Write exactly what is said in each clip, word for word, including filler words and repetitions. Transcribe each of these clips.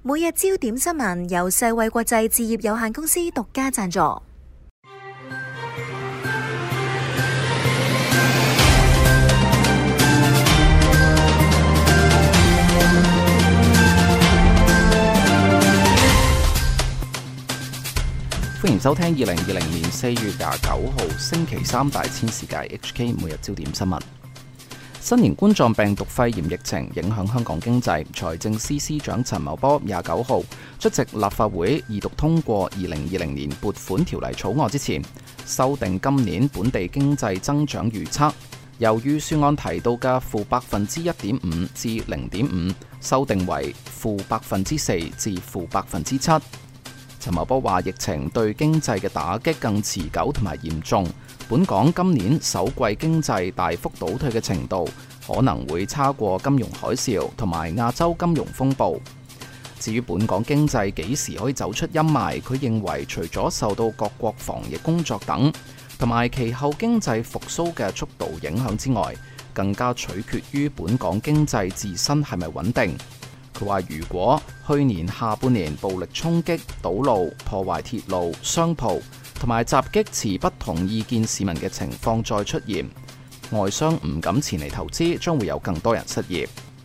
每日焦點新聞由世衛國際置業有限公司獨家贊助。 歡迎收聽二零二零年四月廿九號星期三大千世界 H K 每日焦點新聞。新型冠狀病毒肺炎疫情影響香港經濟，財政司司長陳茂波廿九號出席立法會二讀通過二零二零年撥款條例草案之前，修訂今年本地經濟增長預測，由預算案提到嘅負百分之一點五至零點五，修訂為負百分之四至負百分之七。陳茂波話：疫情對經濟嘅打擊更持久同埋嚴重，本港今年首季經濟大幅倒退嘅程度可能會差過金融海嘯同埋亞洲金融風暴。至於本港經濟幾時可以走出陰霾，佢認為除咗受到各國防疫工作等同埋其後經濟復甦嘅速度影響之外，更加取決於本港經濟自身係咪穩定。佢話：如果去年下半年暴力衝擊、堵路、破壞鐵路、商鋪同埋襲擊持不同意見市民嘅情況再出現，外商唔敢前嚟投資，將會有更多人失業。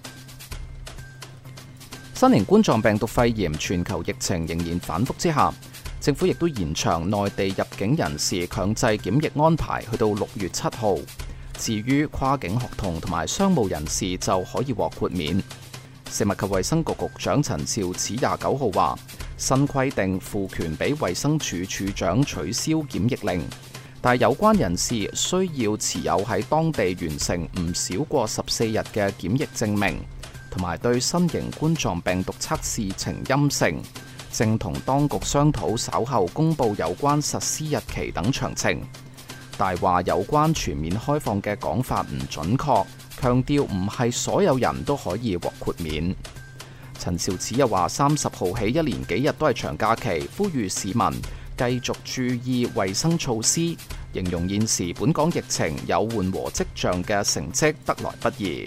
新型冠狀病毒肺炎全球疫情仍然反覆之下，政府亦都延長內地入境人士強制檢疫安排去到六月七號。至於跨境學童同埋商務人士就可以獲豁免。食物及衛生局局長陳肇始廿九號話：新規定賦權俾衛生署署長取消檢疫令，但有關人士需要持有喺當地完成唔少過十四日嘅檢疫證明，同埋對新型冠狀病毒測試呈陰性，正同當局商討稍後公佈有關實施日期等詳情。但話有關全面開放嘅講法唔準確，強調唔係所有人都可以獲豁免。陳肇始又話：三十號起一連幾日都係長假期，呼籲市民繼續注意衛生措施，形容現時本港疫情有緩和跡象嘅成績得來不易。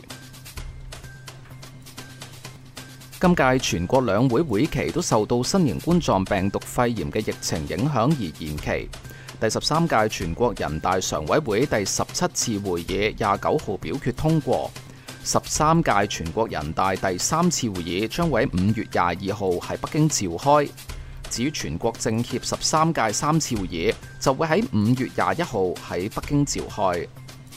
今屆全國兩會會期都受到新型冠狀病毒肺炎嘅疫情影響而延期。第十三屆全國人大常委會第十七次會議廿九號表決通過，十三屆全國人大第三次會議將會喺五月廿二號喺北京召開。至於全國政協十三屆三次會議就會喺五月廿一號喺北京召開。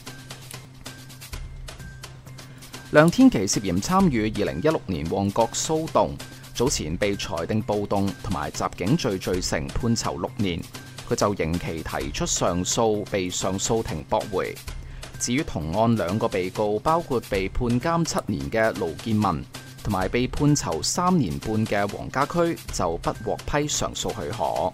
梁天琦涉嫌參與二零一六年旺角騷動，早前被裁定暴動同埋襲警罪罪成，判囚六年。佢就刑期提出上訴，被上訴庭駁回。至於同案兩個被告，包括被判監七年嘅盧建文同埋被判囚三年半嘅黃家駒，就不獲批上訴許可。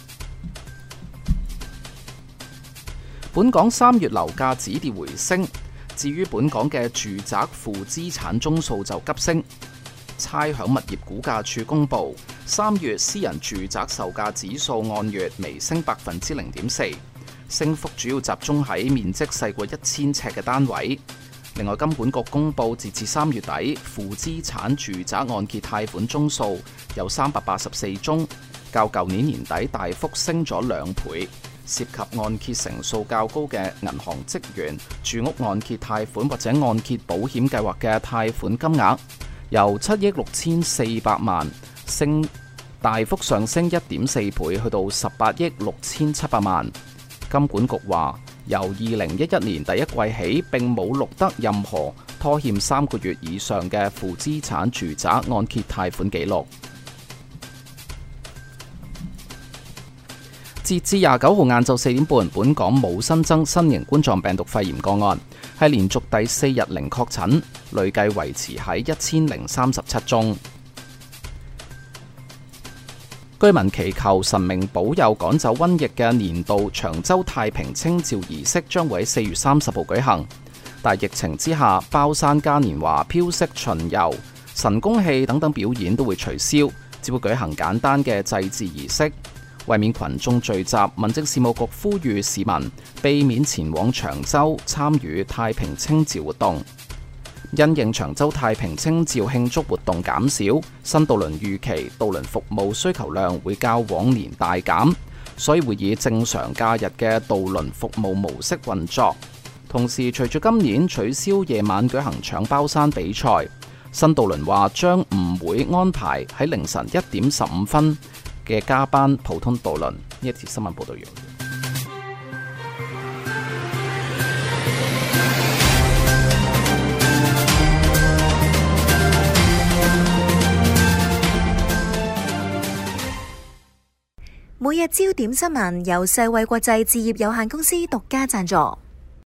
本港三月樓價止跌回升，至於本港嘅住宅負資產宗數就急升。差餉物業估價署公佈，三月私人住宅售價指數按月微升百分之零點四，升幅主要集中喺面積細過一千尺嘅單位。另外，金管局公佈截至三月底，負資產住宅按揭貸款宗數有三百八十四宗，較舊年年底大幅升咗兩倍。涉及按揭成數較高嘅銀行職員住屋按揭貸款或者按揭保險計劃嘅貸款金額，由七億六千四百萬升大幅上升一點四倍，去到十八億六千七百萬。金管局話，由二零一一年第一季起，並冇錄得任何拖欠三個月以上嘅負資產住宅按揭貸款記錄。截至廿九號晏晝四點半，本港冇新增新型冠狀病毒肺炎個案，係連續第四日零確診，累計維持喺一千零三十七宗。居民祈求神明保佑趕走瘟疫嘅年度長洲太平清醮儀式將會喺四月三十號舉行，但疫情之下，包山嘉年華、飄色巡遊、神功戲等等表演都會取消，只會舉行簡單嘅祭祀儀式。為免群眾聚集，民政事務局呼籲市民避免前往長洲參與太平清醮活動。 因應長洲太平清醮慶祝活動減少，新渡輪預期渡輪服務需求量會較往年大減，所以會以正常假日嘅渡輪服務模式運作。同時，隨住今年取消夜晚舉行搶包山比賽，新渡輪話將唔會安排喺凌晨一點十五分嘅加班普通渡輪。呢一節新聞報道完。 每日焦點新聞由世衛國際置業有限公司獨家贊助。